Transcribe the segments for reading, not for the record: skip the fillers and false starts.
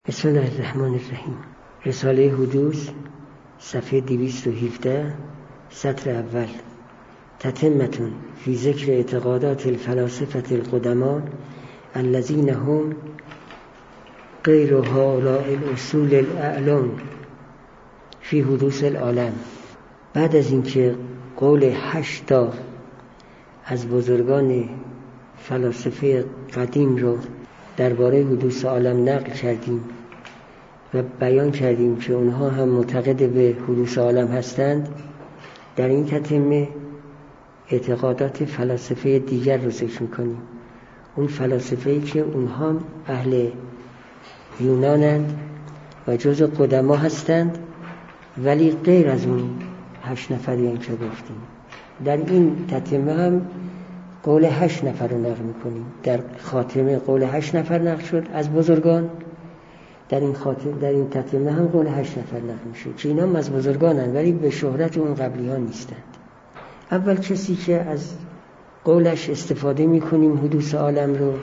بسم الله الرحمن الرحیم. رساله حدوث صفحه 217 سطر اول. تتمتون فی ذکر اعتقادات الفلاسفه القدما الذین هم غیر هؤلاء الاصول الاعلام فی حدوث العالم. بعد از اینکه قول 8 تا از بزرگان فلاسفه قدیم رو درباره حدوث عالم نقل کردیم و بیان کردیم که اونها هم معتقد به حدوث عالم هستند، در این تتمه اعتقادات فلاسفه دیگر رو ذکر می‌کنیم. اون فلاسفه‌ای که اونها اهل یونانند و جز قدما هستند، ولی غیر از اون 8 نفری که گفتیم. در این تتمه هم قول 8 نفر رو نقل میکنیم. در خاتمه قول 8 نفر نقل شد از بزرگان. در این تتمه هم قول 8 نفر نقل میشه که اینا هم از بزرگانن، ولی به شهرت اون قبلی ها نیستند. اول کسی که از قولش استفاده میکنیم حدوث عالم رو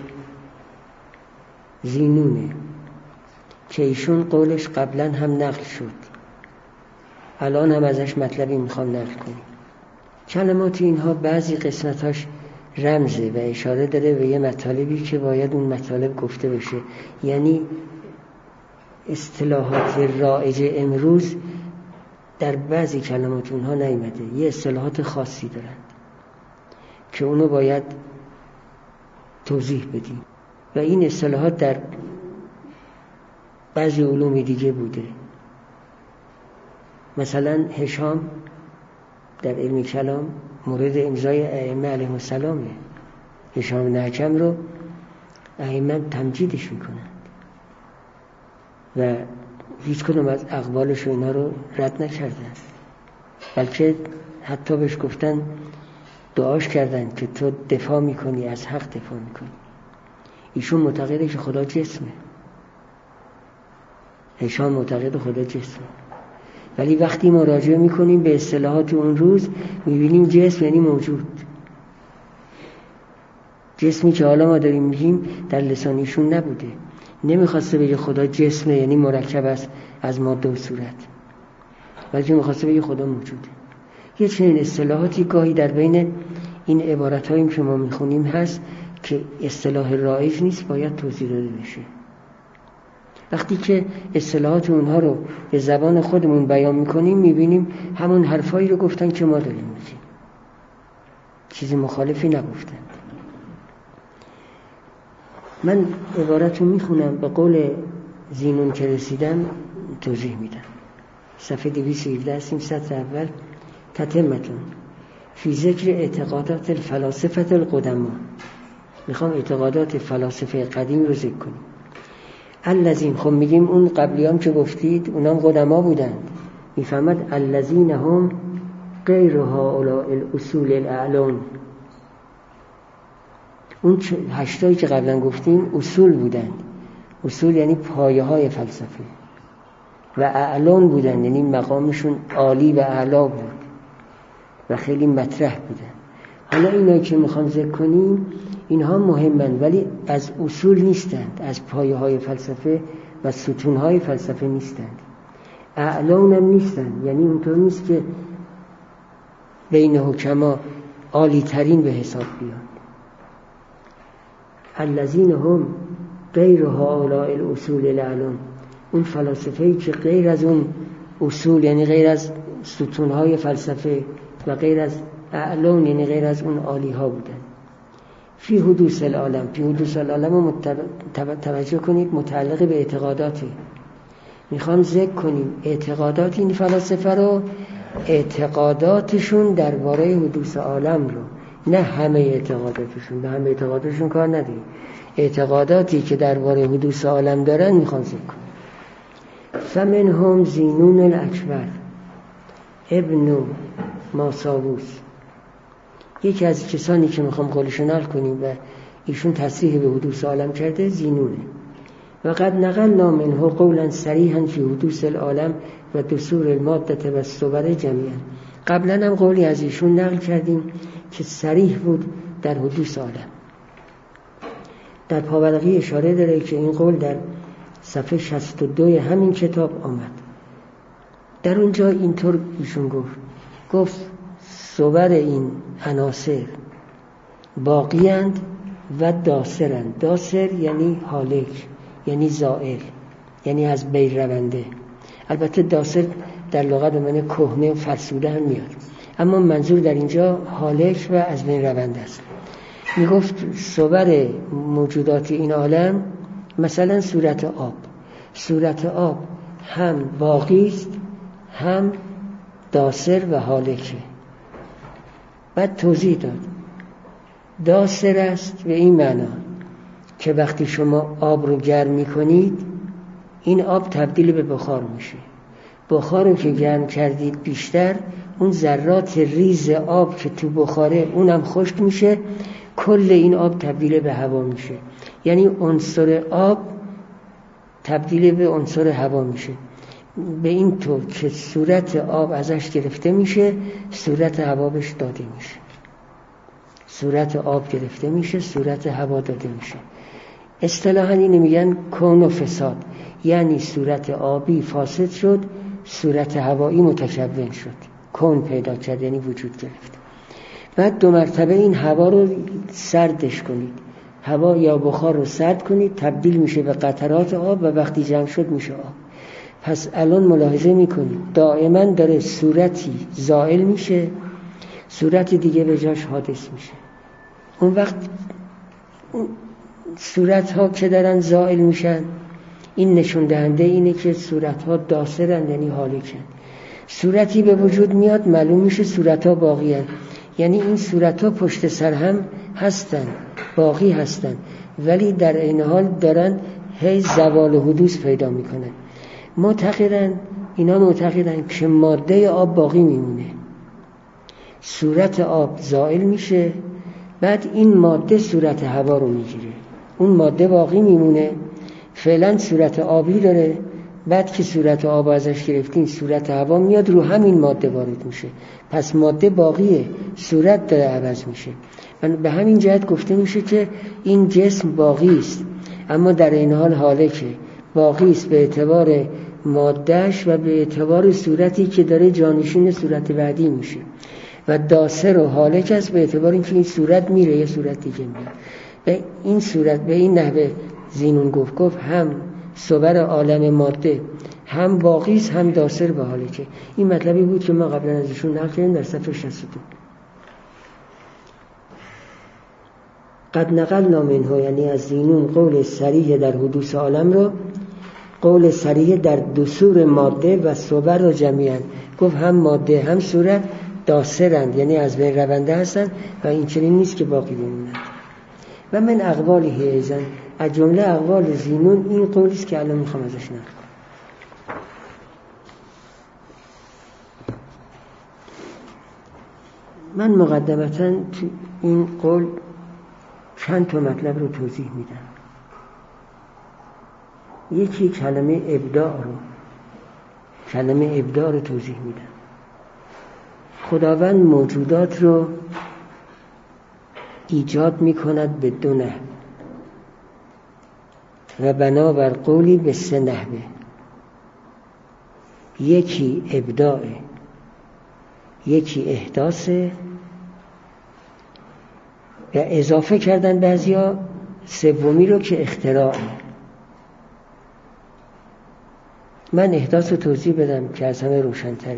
زینونه، که ایشون قولش قبلا هم نقل شد، الان هم ازش مطلبی میخوام نقل کنیم. کلمات اینها بعضی قسمتاش رمزه و اشاره داره به یه مطالبی که باید اون مطالب گفته بشه. یعنی اصطلاحات رایج امروز در بعضی کلمات اونها نیامده، یه اصطلاحات خاصی دارند که اونو باید توضیح بدیم و این اصطلاحات در بعضی علوم دیگه بوده. مثلا هشام در علم کلام مورد امضای ائمه علیهم السلامه. هشام بن حکم رو ائمه تمجیدش میکنند و هیچ کدوم از اقوالش و اینا رو رد نکردن، بلکه حتی بهش گفتن، دعاش کردن که تو دفاع میکنی، از حق دفاع میکنی. ایشون معتقده که خدا جسمه. هشام معتقد خدا جسمه، ولی وقتی مراجعه میکنیم به اصطلاحات اون روز میبینیم جسم یعنی موجود. جسمی که حالا ما داریم میگیم در لسانیشون نبوده. نمیخواسته بگه خدا جسمه یعنی مرکب است از ماده و صورت، بلکه میخواسته بگه خدا موجوده. یه چنین اصطلاحاتی گاهی در بین این عبارت‌هایی که ما میخونیم هست که اصطلاح رایج نیست، باید توضیح داده بشه. وقتی که اصطلاحات اونها رو به زبان خودمون بیان میکنیم میبینیم همون حرفایی رو گفتن که ما داریم میگیم، چیزی مخالفی نگفتند. من عبارت رو میخونم، به قول زینون که رسیدم توضیح میدم. صفحه 217 هستیم، سطر اول. تتمتون فی ذکر اعتقادات الفلاسفه القدما. میخوام اعتقادات فلاسفه قدیم رو ذکر کنیم. الذین، خب میگیم اون قبلیام که گفتید اونام قدما بودند. میفهمد الذین هم غیر هؤلاء الاصول الاعلام. اون 8 تایی که قبلا گفتیم اصول بودند. اصول یعنی پایه های فلسفه، و اعلام بودند یعنی مقامشون عالی و اعلا بود و خیلی مطرح بودند. حالا اینا که میخوام ذکر کنیم اینها مهمند، ولی از اصول نیستند، از پایه های فلسفه و ستون های فلسفه نیستند. اعلان هم نیستند، یعنی اونطور نیست که بین حکما عالی ترین به حساب بیان. الذین هم غیر هؤلاء الاصول الاعلام. اون فلاسفه‌ای که غیر از اون اصول یعنی غیر از ستون های فلسفه و غیر از اعلان یعنی غیر از اون عالی ها بودن. فی حدوث العالم. فی حدوث العالم توجه کنید، متعلق به اعتقاداته. میخوام ذکر کنیم اعتقادات این فلاسفه رو، اعتقاداتشون درباره حدوث عالم رو، نه همه اعتقاداتشون. به همه اعتقاداتشون کار نداریم. اعتقاداتی که درباره حدوث عالم دارن میخوام ذکر کنیم. فمنهم زینون الاکبر ابن ماساووس. یکی از کسانی که میخوام قولش نقل کنیم و ایشون تصریح به حدوث عالم کرده زینونه. و قد نقلنا منه قولا صریحا فی حدوث العالم و دثور الماده و الصور جمیعا. قبلا هم قولی از ایشون نقل کردیم که صریح بود در حدوث عالم. در پاورقی اشاره داره که این قول در صفحه 62 همین کتاب آمد. در اونجا اینطور ایشون گفت صور این عناصر باقیند و داسرند. داسر یعنی هالک، یعنی زائل، یعنی از بین رونده. البته داسر در لغت به معنی کهنه و فرسوده هم میاد، اما منظور در اینجا هالک و از بین رونده است. میگفت صور موجودات این عالم مثلا صورت آب هم باقی است هم داسر و هالکه. بعد توضیح داد داسر است به این معنا که وقتی شما آب رو گرم میکنید این آب تبدیل به بخار میشه. بخار رو که گرم کردید بیشتر، اون ذرات ریز آب که تو بخاره اونم خشک میشه، کل این آب تبدیل به هوا میشه. یعنی عنصر آب تبدیل به عنصر هوا میشه. به این طور که صورت آب ازش گرفته میشه، صورت هوا بهش داده میشه. صورت آب گرفته میشه، صورت هوا داده میشه. اصطلاحاً اینو میگن کون و فساد. یعنی صورت آبی فاسد شد، صورت هوایی متکون شد، کون پیدا کرد، یعنی وجود گرفت. بعد 2 مرتبه این هوا رو سردش کنید، هوا یا بخار رو سرد کنید، تبدیل میشه به قطرات آب و وقتی جمع شد میشه آب. پس الان ملاحظه میکنید دائما داره صورتی زائل میشه، صورت دیگه به جاش حادث میشه. اون وقت صورت ها که دارن زائل میشن، این نشون دهنده اینه که صورت ها داسرن، یعنی هالکن. صورتی به وجود میاد، معلوم میشه صورت ها باقی هن. یعنی این صورت ها پشت سر هم هستن، باقی هستن، ولی در این حال دارن هی زوال و حدوث پیدا میکنن. اینا معتقدن که ماده آب باقی میمونه، صورت آب زائل میشه، بعد این ماده صورت هوا رو میگیره، اون ماده باقی میمونه، فعلا صورت آبی داره، بعد که صورت آب ازش گرفتین صورت هوا میاد رو همین ماده وارد میشه. پس ماده باقیه، صورت داره عوض میشه. به همین جهت گفته میشه که این جسم باقی است، اما در این حال هالکه. باقی است به اعتبار مادهش و به اعتبار صورتی که داره جانشین صورت بعدی میشه، و داسر و هالک است به اعتبار اینکه این صورت میره یه صورت دیگه میاد. به این صورت، به این نحوه زینون گفت هم صور عالم ماده هم باقی است هم داسر و هالکه. این مطلبی بود که ما قبلا ازشون نقل کردیم در صفحه 62. قد نقلنا منه، یعنی از زینون قول صریح در حدوث عالم رو، قول صریح در دسور ماده و صور رو جمعیاً گفت هم ماده هم صورت داسرند، یعنی از بین رونده هستند و این چنین نیست که باقی بمونند. و من اقواله ایزن، از جمله اقوال زینون این قولی است که الان میخوام ازش نقل کنم. من مقدمتاً تو این قول چند تا مطلب رو توضیح میدم. یکی کلمه ابداع رو توضیح میدم. خداوند موجودات رو ایجاد میکند به 2 نحو و بنابر قولی به 3 نحوه. یکی ابداعه، یکی احداثه، و اضافه کردن بعضیا سومی رو که اختراعه. من احداث رو توضیح بدم که از همه روشن‌تره.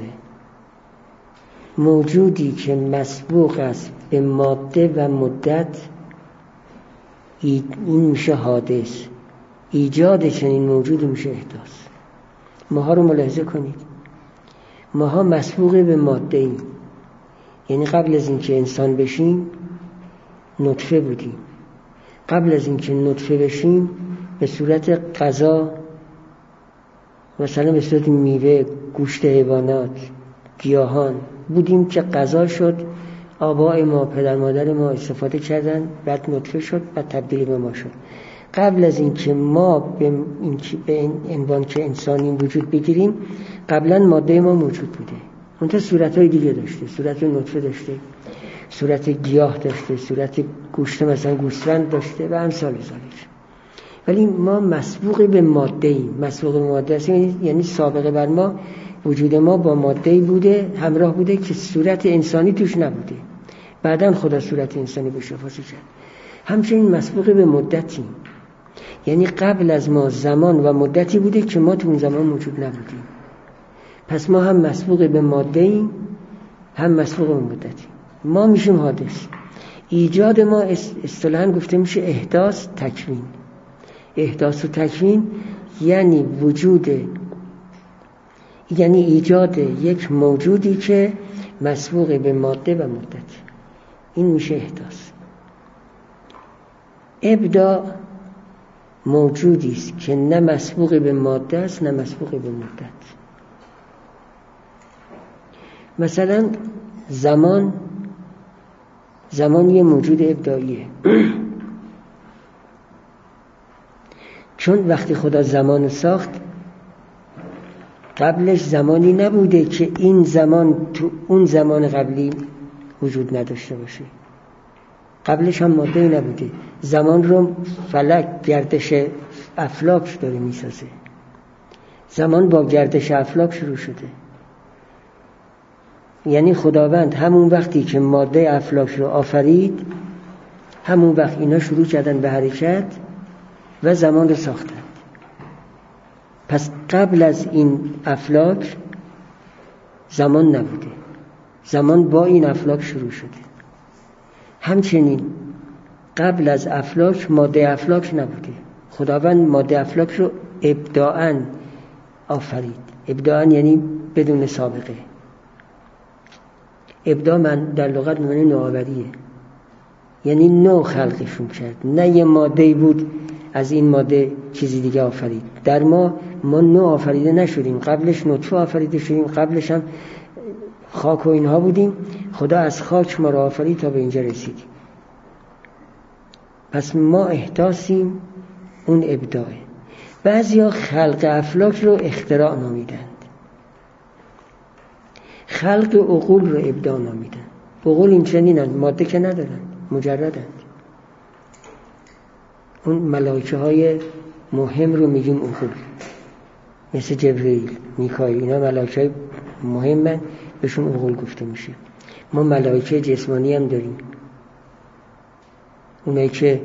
موجودی که مسبوق است به ماده و مدت، این میشه حادث. ایجاد چنین موجودی میشه احداث. ماها رو ملاحظه کنید، ماها مسبوق به ماده ایم، یعنی قبل از اینکه انسان بشیم نطفه بودیم. قبل از اینکه نطفه بشیم به صورت غذا، مثلا به صورت میوه، گوشت حیوانات، گیاهان بودیم که غذا شد، آبای ما، پدر مادر ما استفاده کردن، بعد نطفه شد، بعد تبدیل به ما شد. قبل از اینکه ما به این عنوان که انسانی وجود بگیریم، قبلا ماده ما موجود بوده، اونتا صورتهای دیگه داشته، صورت نطفه داشته، صورت گیاه داشته، صورت گوشت مثلا گوسفند داشته و امثال ذالک. ولی ما مسبوق به ماده ایم. مسبوق به ماده هستیم یعنی سابقه بر ما، وجود ما با ماده‌ای بوده، همراه بوده که صورت انسانی توش نبوده. بعداً خدا صورت انسانی به شفاسی کرد. همچنین مسبوق به مدتی، یعنی قبل از ما زمان و مدتی بوده که ما تو اون زمان موجود نبودیم. پس ما هم مسبوق به ماده ایم، هم مسبوق به مدتی. ما میشیم حادث. ایجاد ما اصطلاحاً گفته میشه احداث تکوین. احداث و تکوین یعنی یعنی ایجاد یک موجودی که مسبوق به ماده و مدت. این میشه احداث. ابداع موجودی است که نه مسبوق به ماده است نه مسبوق به مدت. مثلا زمان یه موجود ابداعیه. چون وقتی خدا زمان ساخت قبلش زمانی نبوده که این زمان تو اون زمان قبلی وجود نداشته باشه. قبلش هم ماده‌ای نبوده. زمان رو فلک، گردش افلاک داره میسازه. زمان با گردش افلاک شروع شده. یعنی خداوند همون وقتی که ماده افلاک رو آفرید، همون وقت اینا شروع کردن به حرکت و زمان رو ساختن. پس قبل از این افلاک زمان نبوده. زمان با این افلاک شروع شده. همچنین قبل از افلاک ماده افلاک نبوده. خداوند ماده افلاک رو ابداعاً آفرید. ابداعاً یعنی بدون سابقه. ابداع من در لغت معنی نوآوریه، یعنی نو خلقشون کرد. نه یه ماده‌ای بود از این ماده چیزی دیگه آفرید. در ما نو آفریده نشدیم. قبلش نطفه آفریده شدیم، قبلش هم خاک و اینها بودیم. خدا از خاک ما را آفرید تا به اینجا رسیدیم. پس ما احداثیم، اون ابداعه. بعضیا خلق افلاک رو اختراع نامیدند. خلق عقول رو ابداع نامیدند. عقول این چنینند، ماده که ندارند، مجردند. اون ملائکه های مهم رو میگیم عقول، مثل جبرئیل، میکائیل، اینا ملائکه های مهمن، بهشون عقول گفته میشه. ما ملائکه جسمانی هم داریم، اونایی که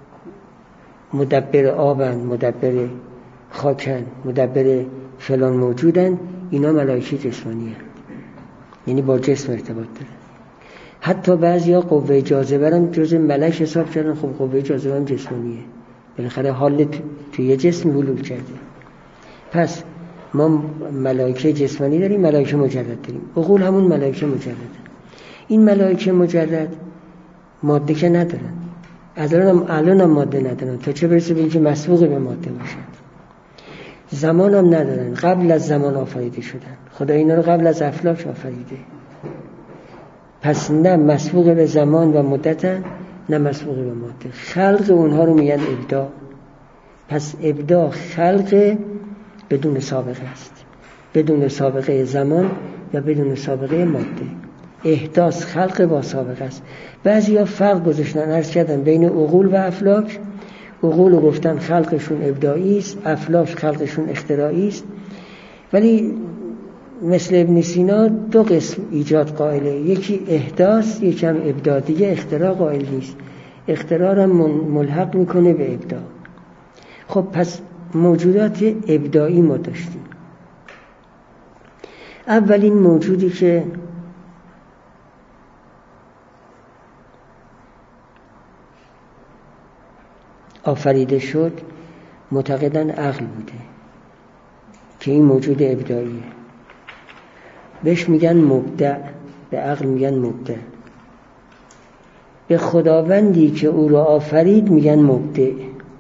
مدبر آبن، مدبر خاکن، مدبر فلان موجودن، اینا ملائکه جسمانی هست، یعنی با جسم ارتباط داره. حتی بعضیا قوه جاذبه هم جزء ملک حساب کردن. خب قوه جاذبه هم جسمانیه، بالاخره حال توی یه جسم حلول کرده. پس ما ملائکه جسمانی داریم، ملائکه مجرد داریم. عقول همون ملائکه مجرد. این ملائکه مجرد ماده که ندارن، الان هم ماده ندارن، تا چه برسه به اینکه مسبوق به ماده باشن. زمان هم ندارن، قبل از زمان آفریده شدن. خدا اینا رو قبل از افلاک آفریده. پس نه مسبوق به زمان و مدتن، نه مسبوق به ماده. خلق اونها رو میگن ابداع. پس ابداع خلق بدون سابقه است، بدون سابقه زمان و بدون سابقه ماده. احداث خلق با سابقه است. بعضیا فرق گذاشتن، عرض کردن بین عقول و افلاک. عقول رو گفتن خلقشون ابداعی است، افلاک خلقشون اختراعی است. ولی مثل ابن سینا دو قسم ایجاد قائله، یکی احداث، یکی هم ابداع. دیگه اختراع قائل نیست. اختراع هم ملحق میکنه به ابداع. خب پس موجودات ابداعی ما داشتیم. اولین موجودی که آفریده شد معتقدن عقل بوده که این موجود ابداعیه. بهش میگن مبدع، به عقل میگن مبدع. به خداوندی که او را آفرید میگن مبدع.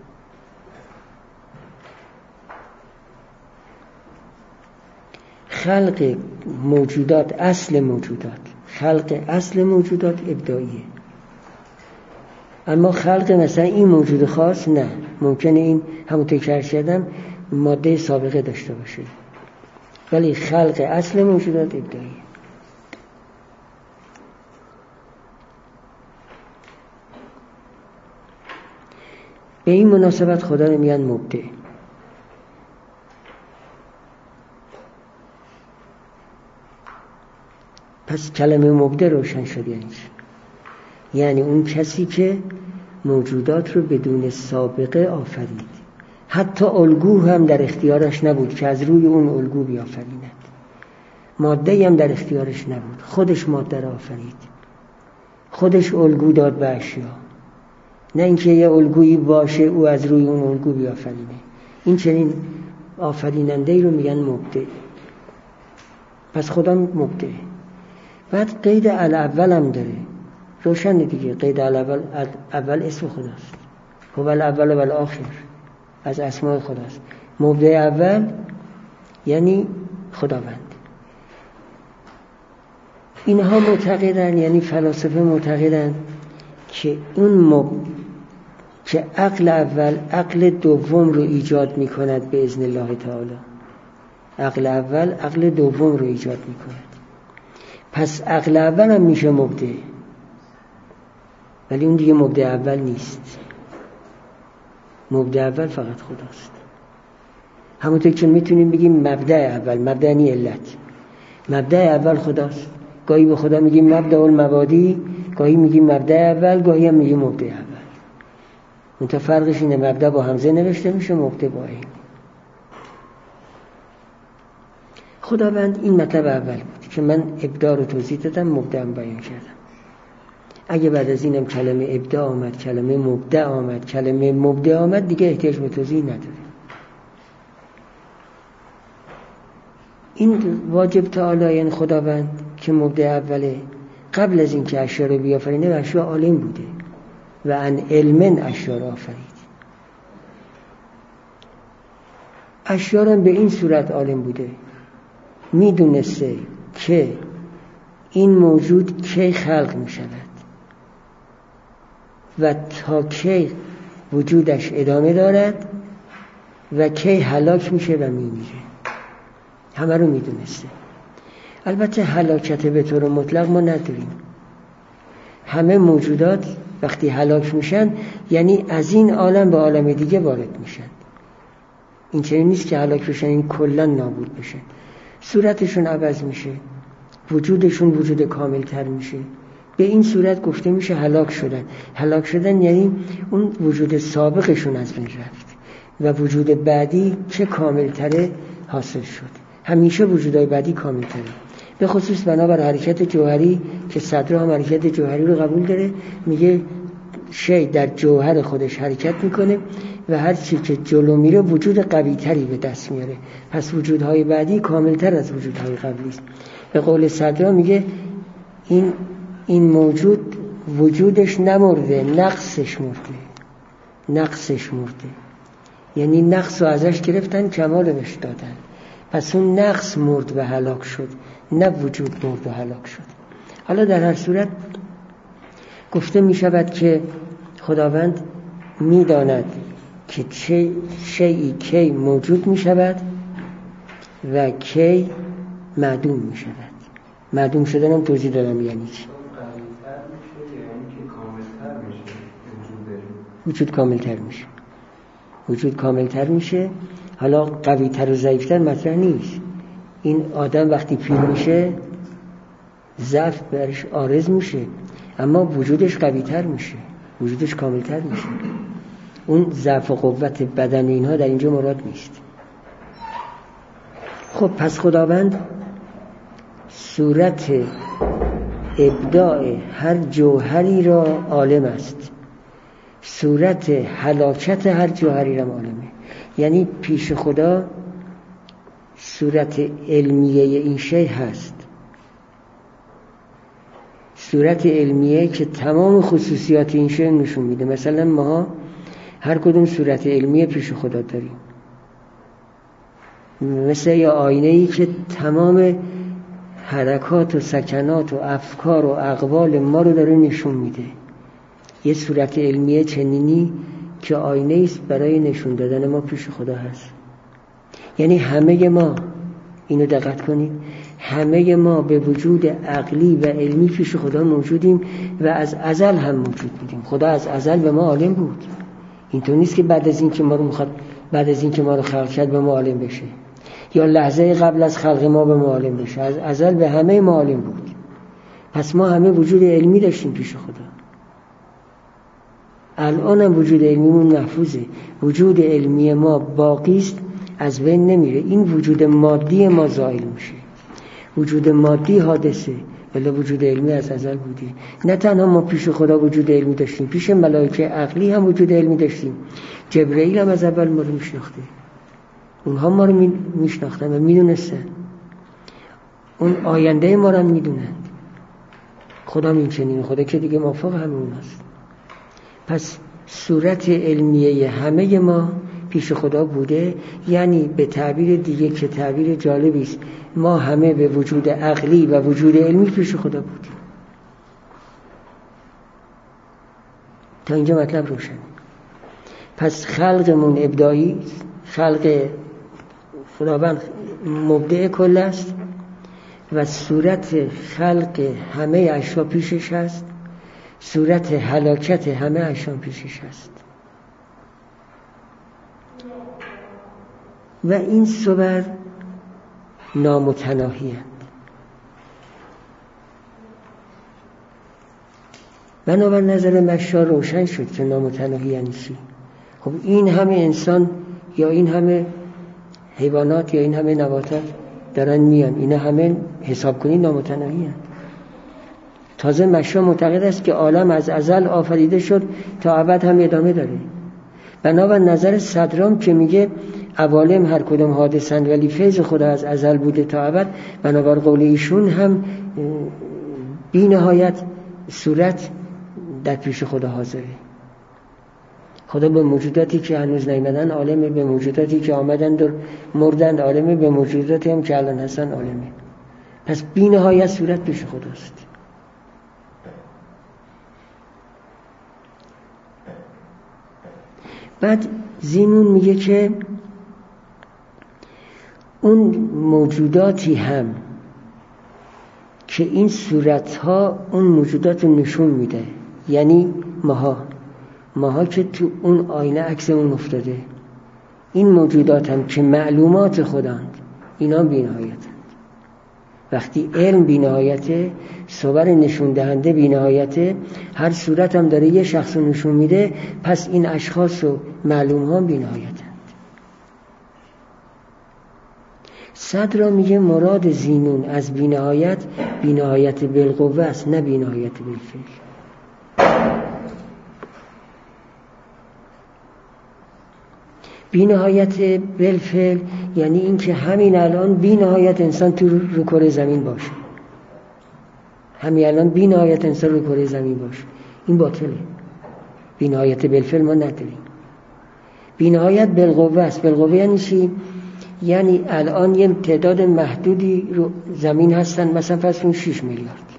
خلق موجودات، اصل موجودات، خلق اصل موجودات ابداعیه. اما خلق مثلا این موجود خاص نه. ممکنه این همونطور که عرض کردم ماده سابقه داشته باشه، ولی خلق اصل موجودات ابداعیه. به این مناسبت خدا رو میگن مبدع. پس کلمه مبدع روشن شد یعنی اون کسی که موجودات رو بدون سابقه آفرید، حتی الگو هم در اختیارش نبود که از روی اون الگو بیافریند، ماده هم در اختیارش نبود، خودش ماده را آفرید، خودش الگو داد به اشیا، نه اینکه یه الگویی باشه او از روی اون الگو بیافرینه. این چنین آفریننده‌ای رو میگن مبدع. پس خدا مبدع. بعد قید الاول هم داره، روشن دیگه. قید الاول اسم خداست، هو الاول و الاخر، از اسماء خداست. مبدع اول یعنی خداوند. اینها معتقدن، یعنی فلاسفه معتقدن که که عقل اول عقل دوم رو ایجاد میکند به اذن الله تعالی. عقل اول عقل دوم رو ایجاد میکند. پس عقل اول هم میشه مبدع، ولی اون دیگه مبدع اول نیست. مبدع اول فقط خداست. همونطور که میتونیم بگیم مبدع اول، مبدع یعنی علت، مبدع اول خداست. گاهی به خدا میگیم مبدع المبادی، گاهی میگیم مبدع اول، گاهی هم میگیم مبدع اول. منتها فرقش اینه مبدع با همزه نوشته میشه، مبدع با عین. خداوند این مطلب اول بود که من ابداع رو توضیح دادم، مبدع هم بیان کردم. اگه بعد از اینم کلمه ابداع آمد، کلمه مبدع آمد، کلمه مبدع آمد، دیگه احتیاج به توضیح نداره. این واجب تعالی یعنی خداوند که مبدع اوله، قبل از این که اشیا رو بیافرینه و اشیا عالم بوده و ان علم اشیا رو آفرید. اشیا رو به این صورت عالم بوده، میدونسته که این موجود کی خلق می شود و تا کی وجودش ادامه دارد و کی هلاک میشه و میمیره. همه رو میدونسته. البته هلاکت به طور مطلق ما نداریم. همه موجودات وقتی هلاک میشن یعنی از این عالم به عالم دیگه وارد میشن. این چنین نیست که هلاک بشن این کلا نابود بشن. صورتشون عوض میشه، وجودشون وجود کامل تر میشه. به این صورت گفته میشه هلاک شدن. هلاک شدن یعنی اون وجود سابقشون از بین رفت و وجود بعدی چه کامل تره حاصل شد. همیشه وجودهای بعدی کامل تره، به خصوص بنابر حرکت جوهری که صدر هم حرکت جوهری رو قبول داره. میگه شی در جوهر خودش حرکت میکنه و هر چی که جلو میره وجود قوی تری به دست میاره. پس وجودهای بعدی کامل تر از وجودهای قبلی است. به قول صدر میگه این موجود وجودش نمرده، نقصش مرده. یعنی نقص رو ازش گرفتن، کمالش دادن. پس اون نقص مرد و هلاک شد، نه وجود مرد و هلاک شد. حالا در هر صورت گفته می شود که خداوند می داند که چه شیئی کی موجود می شود و کی معدوم می شود. معدوم شدن هم توضیح دادم یعنی چی. وجود کامل تر میشه. حالا قوی تر و ضعیف تر مطرح نیست. این آدم وقتی پیر میشه ضعف برش عارض میشه، اما وجودش قوی تر میشه، وجودش کامل تر میشه. اون ضعف و قوت بدن اینها در اینجا مراد نیست. خب پس خداوند صورت ابداع هر جوهری را عالم است، صورت هلاکت هر جوهری را عالمه. یعنی پیش خدا صورت علمیه این شی هست، صورت علمیه که تمام خصوصیات این شی نشون میده. مثلا ما هر کدوم صورت علمیه پیش خدا داریم، مثل یه آینه‌ای که تمام حرکات و سکنات و افکار و اقوال ما رو داره نشون میده. یه صورت علمیه چنینی که آینه است برای نشون دادن ما پیش خدا هست. یعنی همه ما، اینو دقت کنید، همه ما به وجود عقلی و علمی پیش خدا موجودیم و از ازل هم موجود بودیم. خدا از ازل به ما عالم بود. اینطور نیست که بعد از این که ما رو خلق کرد به ما عالم بشه، یا لحظه قبل از خلق ما به ما عالم بشه. از ازل به همه ما عالم بود. پس ما همه وجود علمی داشتیم پیش خدا. الان هم وجود علمیمون محفوظه، وجود علمی ما باقی است، از بین نمیره. این وجود مادی ما زائل میشه، وجود مادی حادثه، ولی وجود علمی از ازل بوده. نه تنها ما پیش خدا وجود علمی داشتیم، پیش ملائکه عقلی هم وجود علمی داشتیم. جبرئیل هم از اول ما رو میشناخته، اونها ما رو میشناختن و میدونستن، اون آینده ما رو میدونن. خدا میچنین، خدا که دیگه موافق همه اون هست. پس صورت علمیه همه ما پیش خدا بوده. یعنی به تعبیر دیگه که تعبیر جالبی است، ما همه به وجود عقلی و وجود علمی پیش خدا بودیم. تا اینجا مطلب روشن. پس خلقمون ابداعی، خلق خداوند مبدع کل است و صورت خلق همه اشیا پیشش هست، صورت هلاکت همه اشیا پیشش هست. و این صور نامتناهی هست. بنابر نظر مشا روشن شد که نامتناهی یعنی چی. خب این همه انسان یا این همه حیوانات یا این همه نباتات دارن میان، اینا همه حساب کنی نامتناهی هست. تازه مشا معتقد است که عالم از ازل آفریده شد تا ابد هم ادامه داره. بنابر نظر صدرام که میگه عوالم هر کدام حادثند ولی فیض خدا از ازل بوده تا ابد، بنابر قول ایشون هم بی نهایت صورت در پیش خدا حاضره. خدا به موجوداتی که هنوز نیامدن عالمه، به موجوداتی که آمدند و مردند عالمه، به موجوداتی هم که الان هستن عالمه. پس بی نهایت صورت پیش خداست. بعد زینون میگه که اون موجوداتی هم که این صورتها اون موجودات رو نشون میده، یعنی ماها که تو اون آینه عکس اون افتاده، این موجودات هم که معلومات خداند، اینا بی‌نهایتند. وقتی علم بی‌نهایته، صور نشون دهنده بی‌نهایته، هر صورت هم داره یه شخص رو نشون میده، پس این اشخاص و معلوم ها بی‌نهایتند. صدر میگه مراد زینون از بی‌نهایت، بی‌نهایت بالقوه است، نه بی‌نهایت بالفعل. بی‌نهایت بالفعل یعنی این که همین الان بی‌نهایت انسان تو رو کره زمین باشه، همین الان بی‌نهایت انسان رو کره زمین باشه، این باطله. بی‌نهایت بالفعل ما نداریم. بی‌نهایت بالقوه است. بالقوه یعنی چی؟ یعنی الان یه تعداد محدودی رو زمین هستن، مثلا فرض کن 6 میلیارد،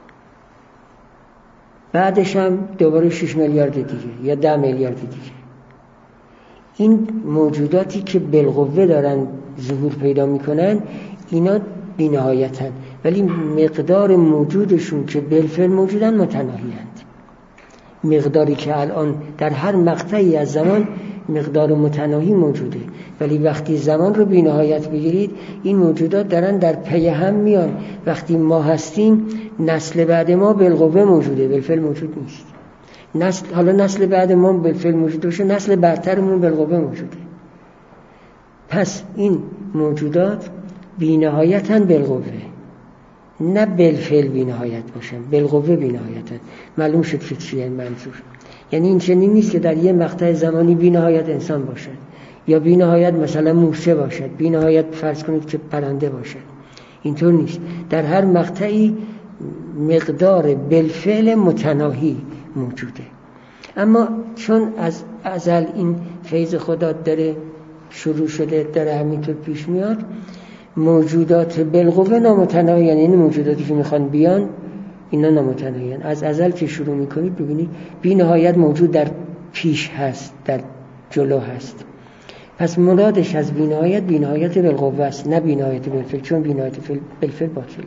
بعدش هم دوباره 6 میلیارد دیگه یا 10 میلیارد دیگه. این موجوداتی که بالقوه دارن ظهور پیدا میکنن اینا بی‌نهایتن، ولی مقدار موجودشون که بالفعل موجودن متناهی‌اند. مقداری که الان در هر مقطعی از زمان مقدار متناهی موجوده، ولی وقتی زمان رو بی‌نهایت بگیرید این موجودات دارن در پی هم میان. وقتی ما هستیم نسل بعد ما بالقوه موجوده، بالفعل موجود نیست. حالا نسل بعد ما بالفعل موجود باشه، نسل بعدترمون بالقوه موجوده. پس این موجودات بی‌نهایتن بالقوه، نه بالفعل بی‌نهایت باشن، بالقوه بی‌نهایتن. معلوم شد که چیه منظور. یعنی این چنین نیست که در یه مقطع زمانی بی‌نهایت انسان باشد یا بی‌نهایت مثلا موشه باشد، بی‌نهایت فرض کنید که پرنده باشد. اینطور نیست. در هر مقطعی مقدار بالفعل متناهی موجوده. اما چون از ازل این فیض خدا داره شروع شده، داره همینطور پیش میاد، موجودات بالقوه نامتناهی، یعنی این موجوداتی که میخوان بیان اینا نامتناهی. از ازل که شروع میکنید ببینید بی نهایت موجود در پیش هست، در جلو هست. پس مرادش از بی نهایت بالقوه است، نه بی نهایت بالفعل، چون بی نهایت بالفعل باطله.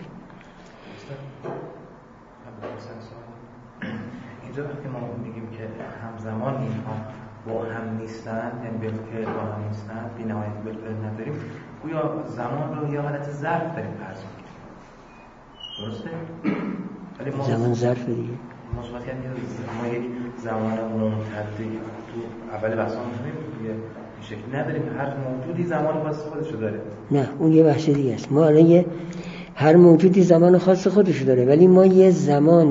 اینجا وقتی ما میگیم که همزمان اینها با هم نیستن، یعنی بالفعل با هم نیستن، بی نهایت بالفعل نداریم، گویا زمان رو یه حالت ظرف داریم فرض می‌کنیم. درسته؟ ولی ما زمان ظرف دیگه مثبت یعنی ما یک زمان ممتدی تو اول بحثمون می‌گیم این شکلی نداریم، هر موجودی زمان خاص خودشو داره. نه اون یه بحث دیگه است. ما الان هر موجودی زمان خاص خودشو داره، ولی ما یه زمان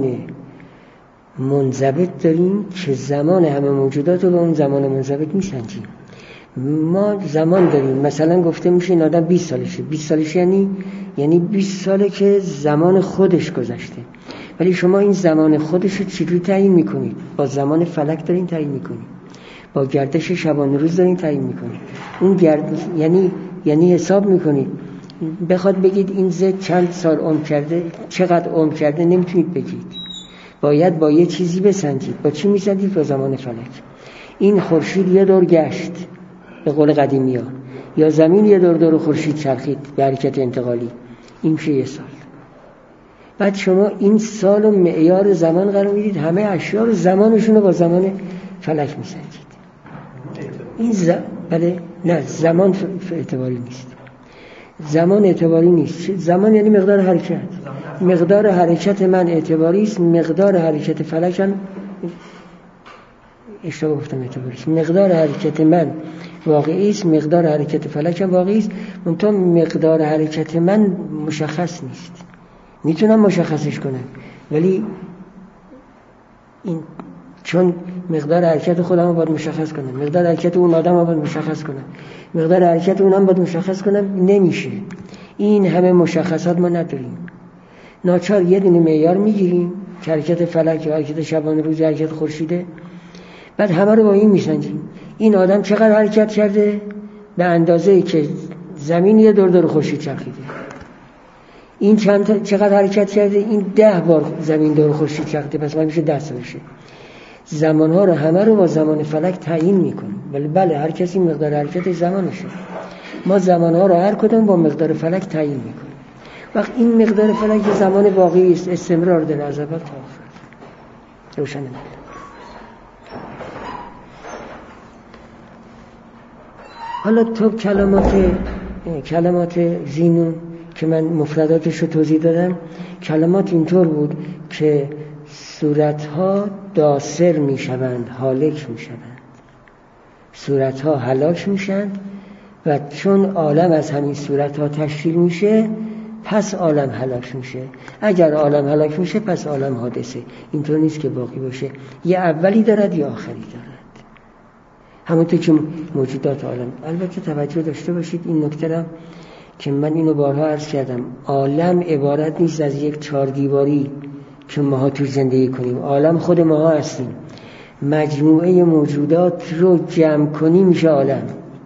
منضبط داریم که زمان همه موجودات رو به اون زمان منضبط میسنجیم. ما زمان داریم، مثلا گفته میشه این آدم 20 سالشه. 20 سالشه یعنی 20 ساله که زمان خودش گذشته. ولی شما این زمان خودش رو چجوری تعیین میکنید؟ با زمان فلک دارین تعیین میکنید، با گردش شبانه روز دارین تعیین میکنید. اون یعنی حساب میکنید. بخواد بگید این زد چند سال عمر کرده، چقدر عمر کرده، نمیتونید بگید. باید با یه چیزی بسنجید. با چی میسنجید؟ با زمان فلک. این خورشید یه دور گشت به قول قدیمی ها، یا زمین یه دور خورشید چرخید به حرکت انتقالی، این میشه یه سال. بعد شما این سال و معیار زمان قرار میدید، همه اشیا رو زمانشون رو با زمان فلک میسنجید. این بله نه، زمان اعتباری نیست. زمان اعتباری نیست. زمان یعنی مقدار حرکت. مقدار حرکت من اعتباری است، مقدار حرکت فلک هم اشتباه گفتم اعتباری است. مقدار حرکت من واقعی است، مقدار حرکت فلک هم واقعی است. منتها مقدار حرکت من مشخص نیست. میتونم مشخصش کنم، ولی این چون مقدار حرکت خودم رو باید مشخص کنم، مقدار حرکت اون آدم رو باید مشخص کنم، مقدار حرکت اونم باید مشخص کنم، نمیشه. این همه مشخصات ما نداریم. ناچار یه دونه معیار میگیریم که حرکت فلک یا حرکت شبانه روز یا حرکت خورشیده، بعد همه رو با این میسنجیم. این آدم چقدر حرکت کرده؟ به اندازه‌ای که زمین یه دور خورشید چرخیده. این چقدر حرکت کرده؟ این 10 بار زمین دور خورشید چرخیده، پس میشه 10 سالشه. زمانها رو همه رو با زمان فلک تعیین میکنیم. بله هر کسی مقدار حرکت زمانشه. ما زمانها رو هر کدوم با مقدار فلک تعیین میکنیم. وقت این مقدار فلک زمان واقعی است، استمرار داره از اول تا آخر. روشنه. حالا تو کلمات زینون که من مفرداتش رو توضیح دادم، کلمات اینطور بود که صورتها داسر میشوند، هالک میشوند. صورتها هلاک میشند و چون عالم از همین صورتها تشکیل میشه، پس عالم هلاک میشه. اگر عالم هلاک میشه، پس عالم حادثه. اینطور نیست که باقی باشه، یه اولی دارد یا آخری دارد. همونطور که موجودات عالم. البته توجه داشته باشید این نکته را که من اینو بارها عرض کردم، عالم عبارت نیست از یک 4 دیواری که ماها تو زندگی کنیم. عالم خود ماها هستیم. مجموعه موجودات رو جمع کنی میشه عالم.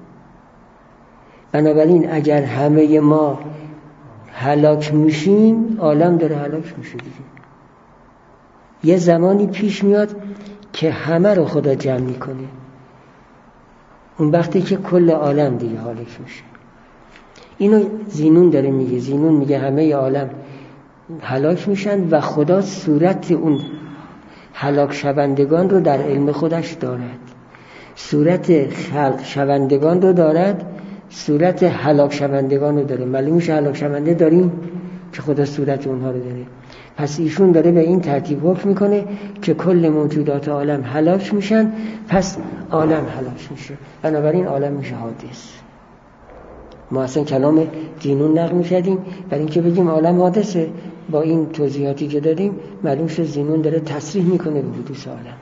بنابراین اگر همه ما هلاک میشیم، عالم داره هلاک میشه دیگه. یه زمانی پیش میاد که همه رو خدا جمع میکنه، اون وقتی که کل عالم دیگه هلاک میشه. اینو زینون داره میگه. زینون میگه همه عالم هلاک میشن و خدا صورت اون هلاک شوندگان رو در علم خودش دارد. صورت خلق شوندگان رو دارد، صورت هلاک شوندگان رو داره. معلوم میشه هلاک شونده داریم که خدا صورت اونها رو داره. پس ایشون داره به این ترتیب حکم میکنه که کل موجودات عالم هلاک میشن، پس عالم هلاک میشه. بنابراین عالم میشه حادث. ما اصلا کلام دینون نقل می‌کردیم برای اینکه بگیم عالم حادثه. با این توضیحاتی که دادیم معلوم شد زینون داره تصریح میکنه به حدوث عالم.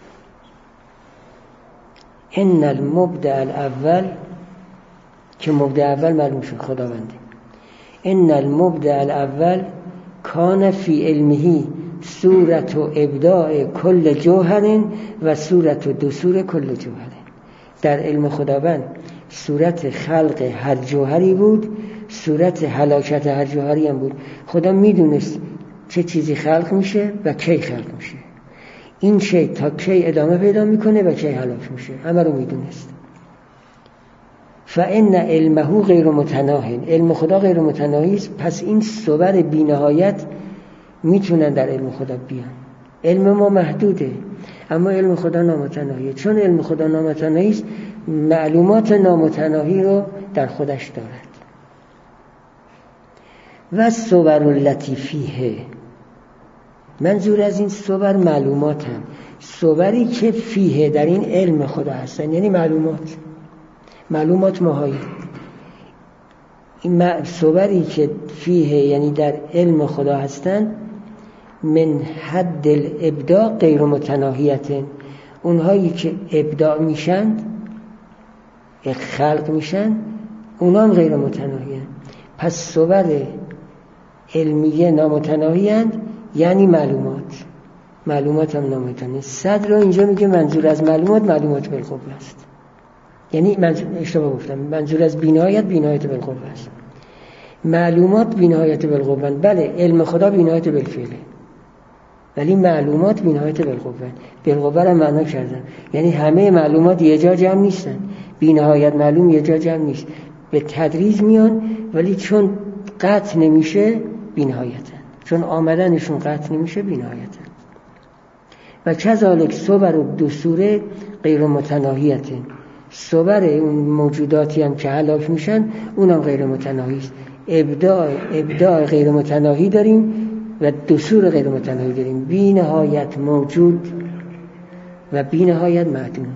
ان المبدع الاول، که مبدع اول معلوم شد خداونده. ان المبدع الاول کان فی علمه صورت و ابداع کل جوهر و صورت و دسور کل جوهر. در علم خداوند صورت خلق هر جوهری بود، صورت هلاکت هر جوهری هم بود. خدا میدونست چه چیزی خلق میشه و کی خلق میشه. این شی تا کی ادامه پیدا میکنه و کی هلاک میشه، همه رو میدونست. فان علمه غیر متناهی، علم خدا غیر متناهی است. پس این صور بی‌نهایت میتونن در علم خدا بیان. علم ما محدوده، اما علم خدا نامتناهیه. چون علم خدا نامتناهی است، معلومات نامتناهی رو در خودش دارد. و صور التی فیه، منظور از این صور معلومات هم صوری که فیه در این علم خدا هستن، یعنی معلومات ماهایی. این صوری که فیه یعنی در علم خدا هستن، من حد الابداع غیر متناهیت، اونهایی که ابداع میشن، خلق میشن، اونها هم غیر متناهی. پس صور علمیه نامتناهی هستند، یعنی معلومات هم نامتناهی. صدر رو اینجا میگه منظور از معلومات بالقوه است، یعنی اشتباه گفتم، منظور از بینهایت بالقوه است. معلومات بینهایت بالقوه، بله علم خدا بینهایت بالفعله، ولی معلومات بینهایت بالقوه رو معنا کردن، یعنی همه معلومات یه جا جمع نیستن، بینهایت معلوم یه جا جمع نیست، به تدریج میان، ولی چون قطع نمیشه بینهایتن، چون آمدنشون قطع نمیشه بینهایتن. و کذالک صور و دستور غیر متناهیت، صور اون موجوداتی هم که هلاک میشن اونم غیر متناهی است. ابداع غیر متناهی داریم و دستور غیر متناهی داریم، بی نهایت موجود و بی نهایت معدوم.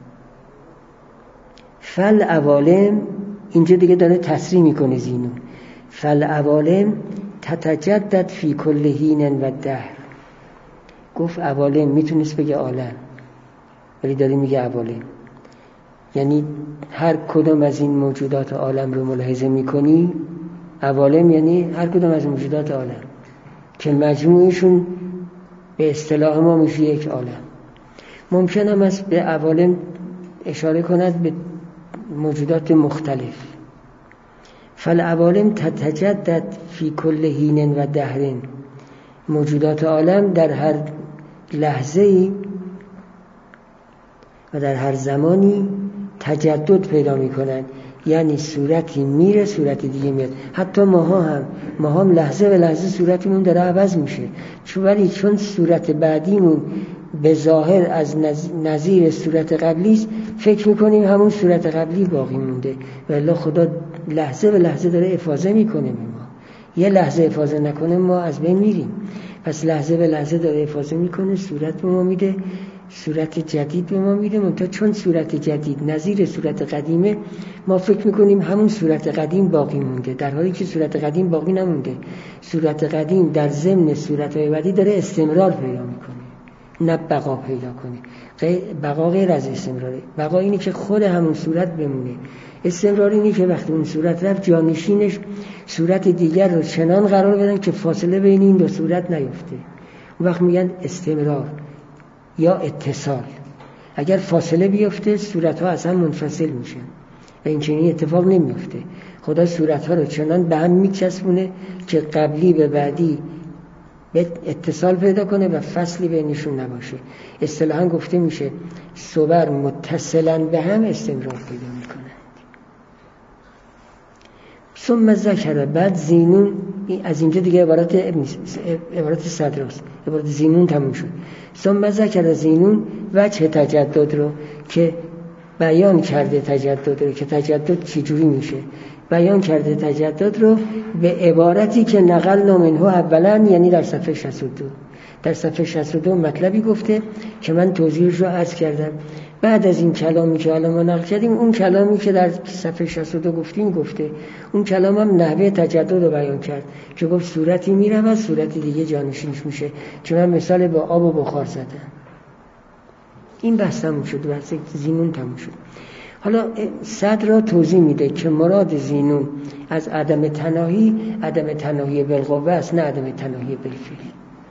فالعوالم، اینجا دیگه داره تصریح میکنه زینون، فالعوالم تتجدد فی کل حین و دهر. گفت عوالم، میتونست بگه عالم، ولی داره میگه عوالم، یعنی هر کدوم از این موجودات عالم رو ملاحظه میکنی، عوالم یعنی هر کدوم از موجودات عالم که مجموعشون به اصطلاح ما میشه یک عالم. ممکن هم است به عوالم اشاره کند به موجودات مختلف. فالعوالم تتجدد فی کل حین و دهرین، موجودات عالم در هر لحظه‌ای و در هر زمانی تجدد پیدا میکنن، یعنی صورتی میره صورت دیگه میاد. حتی ما هم لحظه به لحظه صورتمون داره عوض میشه، چون صورت بعدیمون به ظاهر از نظیر صورت قبلی است، فکر میکنیم همون صورت قبلی باقی مونده، ولی خدا لحظه به لحظه داره افاضه میکنه به ما. یه لحظه افاضه نکنه ما از بین میریم، پس لحظه به لحظه داره افاضه میکنه، صورت به ما میده، صورت جدید به ما میده. منتها چون صورت جدید نظیر صورت قدیمه، ما فکر میکنیم همون صورت قدیم باقی مونده، در حالی که صورت قدیم باقی نمونده. صورت قدیم در ضمن صورت‌های بعدی داره استمرار پیدا میکنه، نه بقا پیدا کنه. بقا غیر از استمراره. بقا اینه که خود همون صورت بمونه، استمرار اینه که وقتی اون صورت رفت جانشینش صورت دیگر رو چنان قرار بدن که فاصله بین این دو صورت نیفته. اون وقت میگن استمرار یا اتصال. اگر فاصله بیفته صورت‌ها اصلا منفصل میشن و این چنین اتفاق نمیفته. خدا صورت‌ها رو چنان به هم میچسبونه که قبلی به بعدی به اتصال پیدا کنه و فصلی بینشون نباشه. اصطلاحاً گفته میشه صور متصلاً به هم استمرار پیدا میکنند. ثم ذکر، بعد زینون، از اینجا دیگه عبارت صدراست، عبارت زینون تموم شد. ثم ذکر زینون وجه تجدد رو که بیان کرده، تجدد رو که تجدد چجوری میشه بیان کرده، تجدد رو به عبارتی که نقل منه اولا، یعنی در صفحه 62. در صفحه 62 مطلبی گفته که من توضیحش رو عرض کردم. بعد از این کلامی که الان ما نقل کردیم، اون کلامی که در صفحه 62 گفتیم گفته، اون کلام هم نحوه تجدد رو بیان کرد که گفت صورتی میره و صورتی دیگه جانشینش میشه، که من مثال با آب و بخار زدم. این بحث تموم شد، بحث زینون تموم شد. حالا صدر را توضیح میده که مراد زینون از عدم تناهی بالقوه است، نه عدم تناهی بالفعل.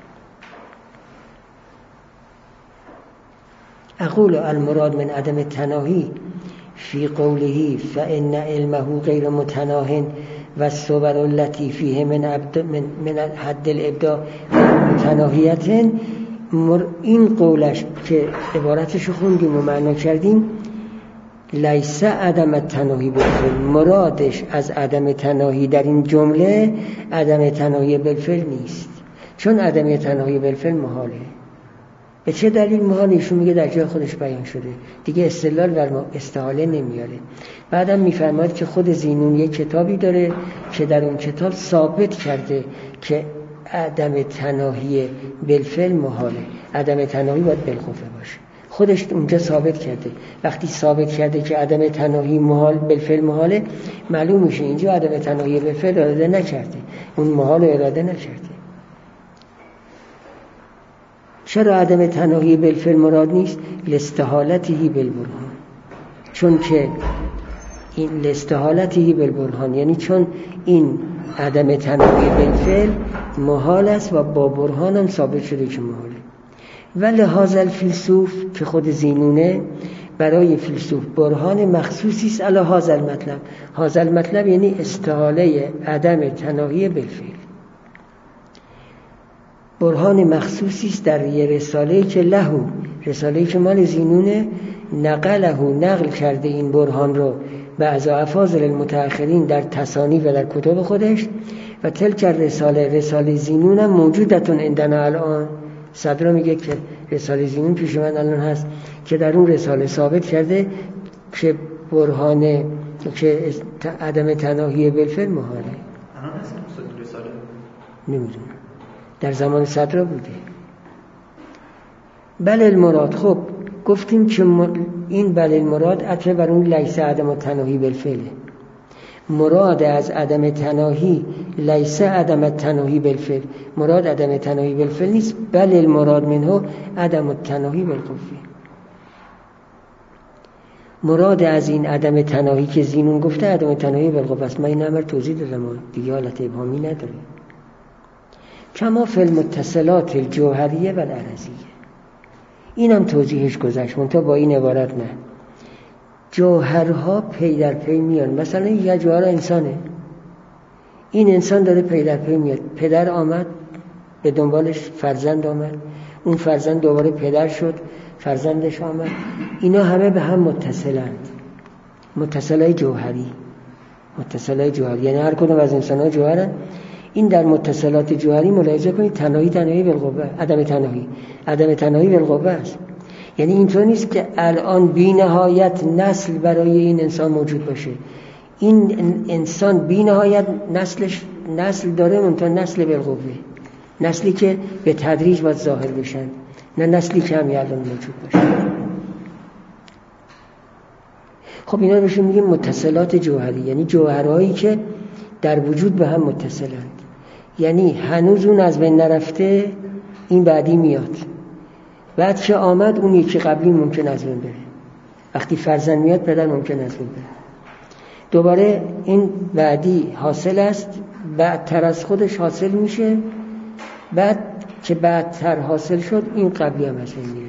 اقول المراد من عدم تناهی فی قوله فإن علمه غیر متناه و الصور التي فیه من حد الابداع متناهیت. این قولش که عبارتش خوندیم و معنا کردیم، لیس عدم تناهی بالفعل، مرادش از عدم تناهی در این جمله عدم تناهی بالفعل نیست، چون عدم تناهی بالفعل محاله. به چه دلیل محال؟ ایشون میگه در جای خودش بیان شده دیگه، استدلال بر استحاله نمیاره. بعدم میفرماید که خود زینون یک کتابی داره که در اون کتاب ثابت کرده که عدم تناهی بالفعل محاله، عدم تناهی باید بالقوه باشه. خودش اونجا ثابت کرده. وقتی ثابت کرده که عدم تناهی محال بالفعل محاله، معلوم میشه اینجا عدم تناهی بالفعل اراده نکرده، اون محال اراده نکرده. چرا عدم تناهی بالفعل مراد نیست؟ لاستحالته بالبرهان، چون که این لاستحالته بالبرهان یعنی چون این عدم تناهی بالفعل محال است و با برهان هم ثابت شده که محاله. و لحاظ الفیلسوف که خود زینونه، برای فیلسوف برهان مخصوصی است علی هذا المطلب. هذا المطلب یعنی استحاله عدم تناهی بالفعل، برهان مخصوصی است در یه رساله‌ای که لهو، رساله‌ای که مال زینونه، نقل کرده این برهان رو بعض افاضل المتأخرین در تصانیف و در کتب خودش. و تلک رساله زینون هم موجودتون عندنا الان. صدرا میگه که رساله زینون پیش من الان هست که در اون رساله ثابت کرده که برهان که عدم تناهی بالفعل محاله. الان هست رساله؟ نمیدونم، در زمان صدرا بوده. بله المراد، خب گفتیم که این بله المراد عطف بر اون لیس عدم تناهی بالفعل. مراد از عدم تناهی لیس عدم تناهی بالفعل، مراد عدم تناهی بالفعل نیست، بله المراد منه عدم تناهی بالقوه. مراد از این عدم تناهی که زینون گفته عدم تناهی بالقوه است. من این امر توضیح دادم دیگه، حالت ابهامی نداره. کما فی المتصلات الجوهریه و العرضیه، اینم توضیحش گذشت، منتها با این عبارت نه. جوهرها پی در پی میان. مثلا یه جوهر انسانه، این انسان داره پی در پی میاد. پدر آمد، به دنبالش فرزند آمد، اون فرزند دوباره پدر شد، فرزندش آمد. اینا همه به هم متصلند، متصلای جوهری. متصلای جوهری یعنی هر کدوم از انسان‌ها جوهرن. این در متصلات جوهری ملاحظه کنید تناهی بالقوه، عدم تناهی بالقوه است. یعنی اینطور نیست که الان بی نهایت نسل برای این انسان موجود باشه. این انسان بی نهایت نسل داره، منتها نسل بالقوه، نسلی که به تدریج باید ظاهر بشن، نه نسلی که همین الان موجود باشه. خب اینا رو بهشون میگیم متصلات جوهری، یعنی جوهرهایی که در وجود به هم متصلند. یعنی هنوز اون از بین نرفته، این بعدی میاد، بعد که آمد اون یکی قبلی ممکن از بین بره. وقتی فرزند میاد پدر ممکن از بین بره. دوباره این بعدی حاصل است، بعدتر از خودش حاصل میشه، بعد که بعدتر حاصل شد این قبلی هم از بین میره.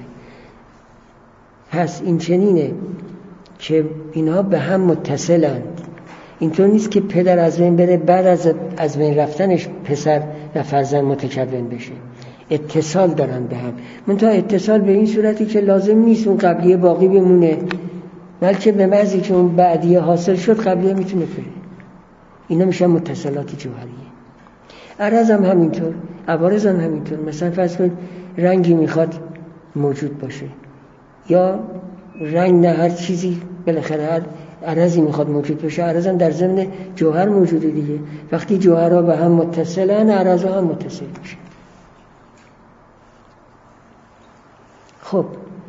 پس این چنینه که اینها به هم متصلند. اینطور نیست که پدر از بین بره بعد از بین رفتنش پسر و فرزند متکون بشه. اتصال دارن به هم، منتها اتصال به این صورتی که لازم نیست اون قبلیه باقی بمونه، بلکه به محضی که اون بعدیه حاصل شد قبلیه میتونه بره. اینا میشن متصلات جوهریه. عرض هم همینطور، عوارض هم همینطور. مثلا فرض کن رنگی میخواد موجود باشه، یا رنگ نه هر چیزی، بالاخره هر عرضی میخواد موجود باشه. عرض هم در ضمن جوهر موجوده دیگه. وقتی جوهرها به هم متصلن، عرض هم متصل میشه. خب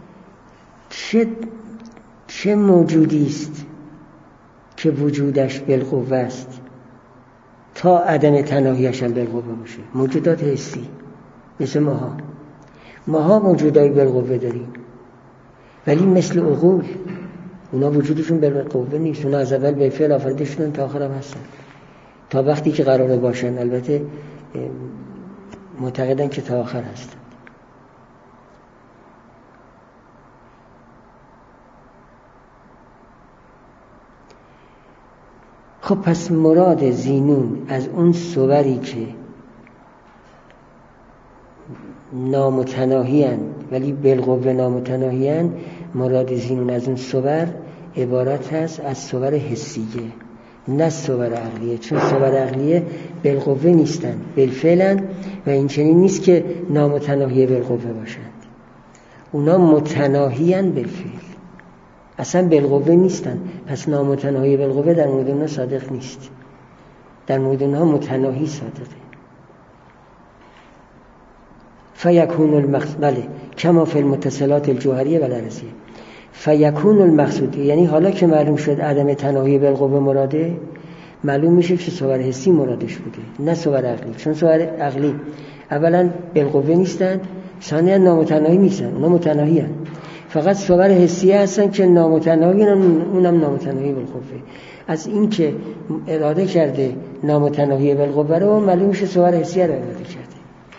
چه موجودی است که وجودش بالقوه است تا عدم تناهیش هم بالقوه باشه؟ موجودات حسی مثل ماها موجودای بالقوه داریم، ولی مثل عقول اونا وجودشون بالقوه نیست. اونا از اول به فعل آفریده شدن تا آخر هم هستن، تا وقتی که قراره باشن. البته معتقدن که تا آخر هستن. خب پس مراد زینون از اون صوری که نامتناهی‌اند ولی بالقوه نامتناهی‌اند، مراد زینون از اون صور عبارت هست از صور حسیه، نه صور عقلیه. چون صور عقلیه بالقوه نیستن، بالفعلن، و این چنین نیست که نامتناهی بالقوه باشند. اونا متناهیان بالفعل، اصلا بالقوه نیستن. پس نامتناهی بالقوه در مورد اونا صادق نیست، در مورد اونها متناهی صادقه. فیکون المقصود، بله، کما فی المتصلات الجوهریه و العرضیه. فیکون المقصود، یعنی حالا که معلوم شد عدم تناهی بالقوه مراده، معلوم میشه که صور حسی مرادش بوده نه صور عقلی. چون صور عقلی اولا بالقوه نیستن، ثانیا نامتناهی نیستن، اونا متناهی هستن. فقط صور حسی هستن که نامتناهی، اونم نامتناهی بالقوه. از این که اراده کرده نامتناهی بالقوه رو، معلوم میشه صور حسی رو اراده کرده.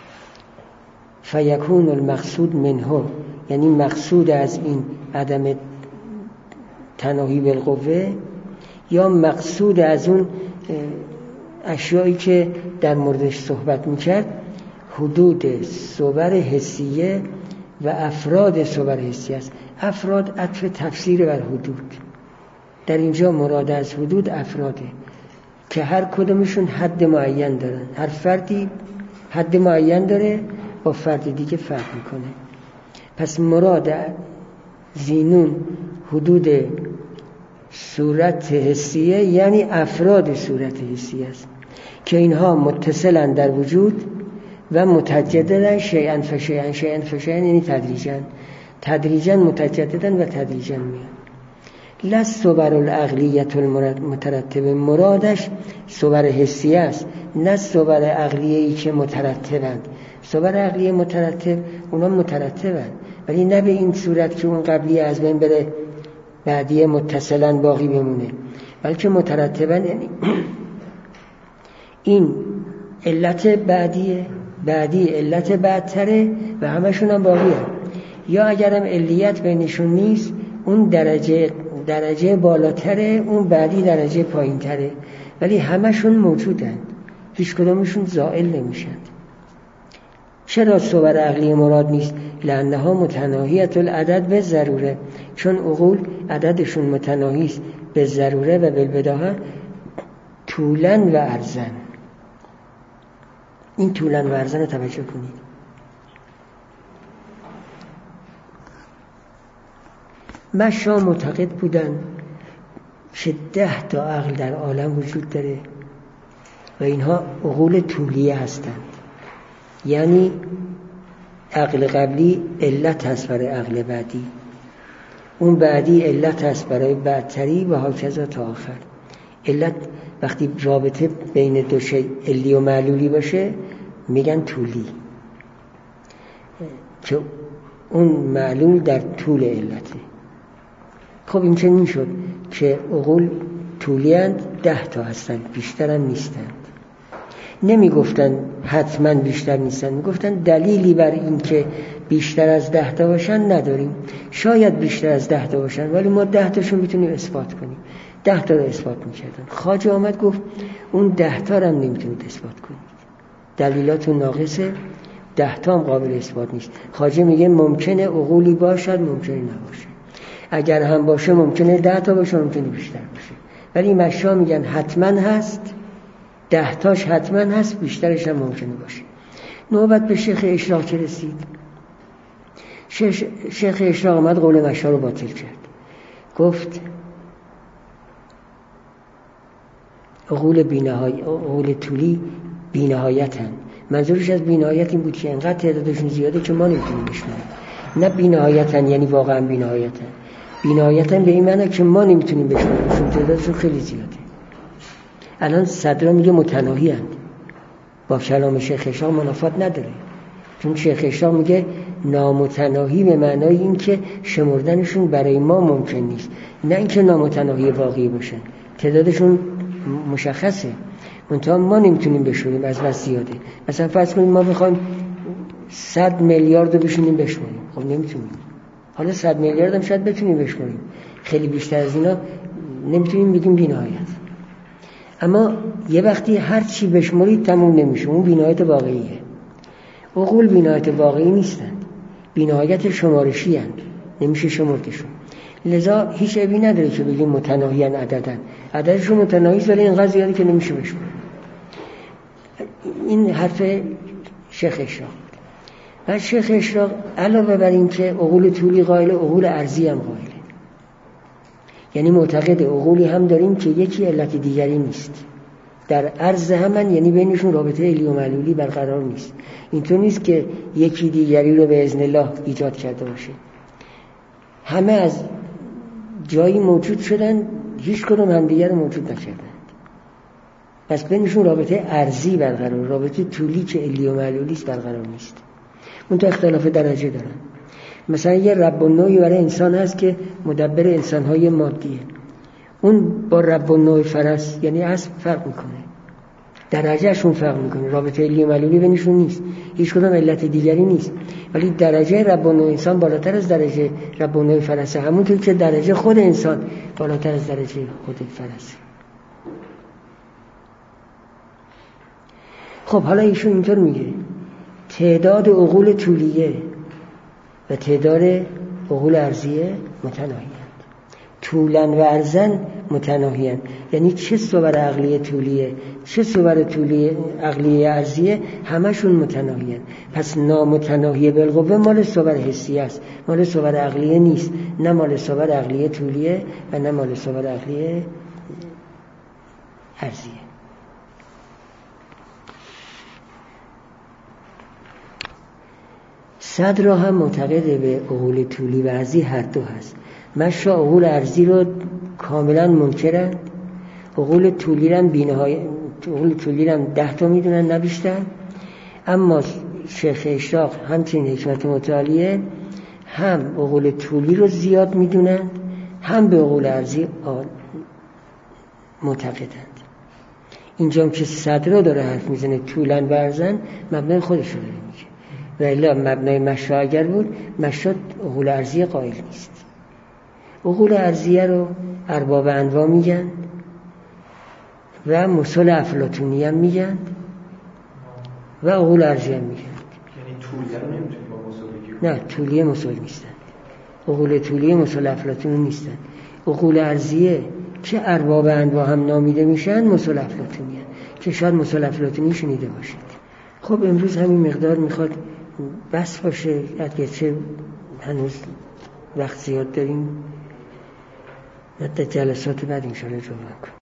فیکون المقصود منه، یعنی مقصود از این عدم تناهی بالقوه یا مقصود از اون اشیایی که در موردش صحبت میکرد، حدود صور حسیه و افراد صور حسی است. افراد عطف تفسیر بر حدود، در اینجا مراد از حدود افراده که هر کدومشون حد معین دارن. هر فردی حد معین داره، با فرد دیگه فرق میکنه. پس مراد زینون حدود صورت حسیه، یعنی افراد صورت حسی است که اینها متصلن در وجود و متجددن شیئا فشیئا، شیئا فشیئا یعنی تدریجا متجددن و تدریجا میان. لست صور العقلیت المترتب، مرادش صور حسی است، نه صور عقلیه‌ای که مترتبند. صور عقلیه مترتب، اونا مترتبند ولی نه به این صورت که اون قبلی از بین بره بعدی متصلن باقی بمونه، بلکه مترتبن، یعنی این علت بعدی علت بعدتره و همشون هم باقی هم. یا اگرم علیت بینشون نیست، اون درجه بالاتره، اون بعدی درجه پایین تره، ولی همشون موجودند، هیچ کدومشون زائل نمیشند. چرا صور عقلی مراد نیست؟ لانها متناهیت العدد به ضروره، چون عقول عددشون متناهی است به ضروره و بالبداهه طولن و عرضن. این طولن و عرضن رو توجه کنید. مشا معتقد بودن که 10 تا عقل در عالم وجود داره و اینها عقول طولیه هستند، یعنی عقل قبلی علت هست برای عقل بعدی، اون بعدی علت هست برای بعدتری و هاکذا تا آخر. علت وقتی رابطه بین دو شی علی و معلولی باشه میگن طولی، که اون معلول در طول علته. خب این چه میشد که عقول طولی هستند، 10 تا هستند، بیشتر هم نیستند. نمی گفتن حتما بیشتر نیستن، می گفتن دلیلی بر این که بیشتر از 10 تا باشن نداریم. شاید بیشتر از 10 تا باشن ولی ما 10 تاشون میتونیم اثبات کنیم. 10 تا رو اثبات میکردن. خواجه آمد گفت اون 10 تا رو هم نمیتونید اثبات کنید، دلیلاتون ناقصه، 10 تا هم قابل اثبات نیست. خواجه میگه ممکنه عقولی باشد، ممکنه نباشه. اگر هم باشه ممکنه 10 تا باشه، ممکنه بیشتر باشه. ولی مشا میگن حتما هست، 10 تاش حتما هست، بیشترش هم ممکنه باشه. نوبت به شیخ اشراق که رسید، شیخ اشراق آمد قول مشا رو باطل کرد. گفت عقول طولی بی‌نهایتن. منظورش از بی‌نهایت این بود که انقدر تعدادشون زیاده که ما نمیتونیم بشماریم. نه بی‌نهایتن یعنی واقعا بی‌نهایتن، بی‌نهایتن به این معنی که ما نمیتونیم بشماریم، چون تعدادشون خیلی زیاده. الان صدرا میگه متناهی هستند، با کلام شیخ اشراق منافات نداره، چون شیخ اشراق میگه نامتناهی به معنای این که شمردنشون برای ما ممکن نیست، نه اینکه نامتناهی واقعی باشن. تعدادشون مشخصه، منتها ما نمیتونیم بشماریم، از بس زیاده. مثلا فرض کنیم ما بخوایم 100 میلیارد رو بشونیم بشماریم، خب نمیتونیم. حالا 100 میلیارد هم شاید بتونیم بشماریم، خیلی بیشتر از اینا نمیتونیم بگیم بی‌نهایت. اما یه وقتی هر چی بشمارید تموم نمیشه، اون بی‌نهایت واقعیه. عقول بی‌نهایت واقعی نیستند، بی‌نهایت شمارشی هستند، نمیشه شمردشون. لذا هیچ عیبی نداره که بگیم متناهیان عددن، عددشون متناهی است ولی اینقدر زیاده که نمیشه بشمارید. این حرف شیخ اشراق. و شیخ اشراق علاوه بر این که عقول طولی قائل، عقول ارضی هم قائله. یعنی معتقد عقولی هم داریم که یکی علت دیگری نیست، در عرض همن، یعنی بینشون رابطه علی و معلولی برقرار نیست. اینطور نیست که یکی دیگری رو به اذن الله ایجاد کرده باشه. همه از جایی موجود شدن، هیچ کدوم هم دیگر رو موجود نکردند. پس بینشون رابطه ارضی برقرار، رابطه طولی که علی و معلولی است برقرار نیست. اون تا اختلاف درجه دارن. مثلا یه رب النوعی برای انسان هست که مدبر انسان‌های مادیه، اون با رب النوع فرس یعنی اسب فرق میکنه، درجهشون فرق میکنه، رابطه علی و معلولی بینشون نیست، هیچ کدوم علت دیگری نیست، ولی درجه رب النوع انسان بالاتر از درجه رب النوع فرسه، همونطور که درجه خود انسان بالاتر از درجه خود فرسه. خب حالا ایشون اینطور میگه تعداد عقول طولیه و تعداد عقول ارضیه متناهی‌اند. طولاً و عرضاً متناهی‌اند، یعنی چه صور عقلیه طولیه چه صور طولیه عقلیه ارضیه همشون متناهی‌اند. پس نامتناهی بالقوه مال صور حسیه است، مال صور عقلیه نیست، نه مال صور عقلیه طولیه و نه مال صور عقلیه ارضیه. صدر هم معتقد به عقول طولی و ارضی هر دو هست. مشا عقول ارضی رو کاملا منکرن، عقول طولی رو عقول طولی رو 10 تا میدونن نه بیشتر. اما شیخ اشراق همچنین حکمت متعالیه هم عقول طولی رو زیاد میدونن هم به عقول ارضی معتقدند. اینجا که صدر داره حرف میزنه طولاً و عرضاً مبنای خودش رو داره میگه، و الا مبنای مشا اگر بود مشا عقول ارضی قائل نیست. عقول ارضیه رو ارباب انواع میگن و مسل افلاطونی هم میگن و عقول ارضیه هم میگن. یعنی طولیه رو نمیتونی با مسل بگیری؟ نه، طولیه مسل نیستن، عقول طولیه مسل افلاطونی نیستن. عقول ارضیه که ارباب انواع هم نامیده میشن مسل افلاطونی هم، که شاید مسل افلاطونی شنیده باشید. خب امروز همین مقدار میخواد بس باشه، اگرچه هنوز وقت زیاد داریم، در جلسات بعد انشاءالله جمعه کنیم.